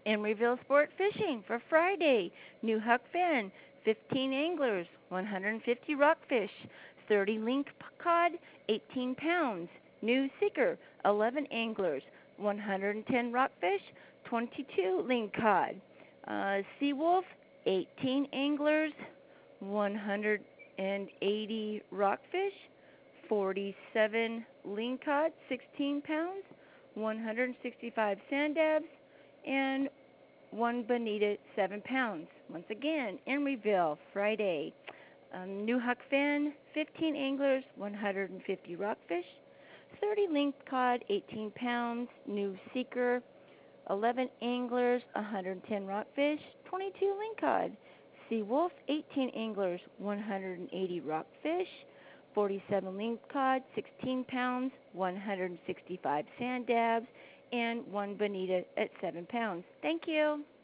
Emeryville Sport Fishing for Friday. New Huck Fin, 15 anglers, 150 rockfish, 30 link cod, 18 pounds. New Seeker, 11 anglers, 110 rockfish, 22 link cod. Seawolf, 18 anglers, 180 rockfish, 47 lingcod, 16 pounds, 165 sand dabs, and one bonita, 7 pounds. Once again, Emeryville, Friday. New Huck Fin, 15 anglers, 150 rockfish, 30 lingcod, 18 pounds. New Seeker, 11 anglers, 110 rockfish, 22 lingcod. Sea Wolf, 18 anglers, 180 rockfish, 47 lingcod, 16 pounds, 165 sand dabs, and one bonita at 7 pounds. Thank you.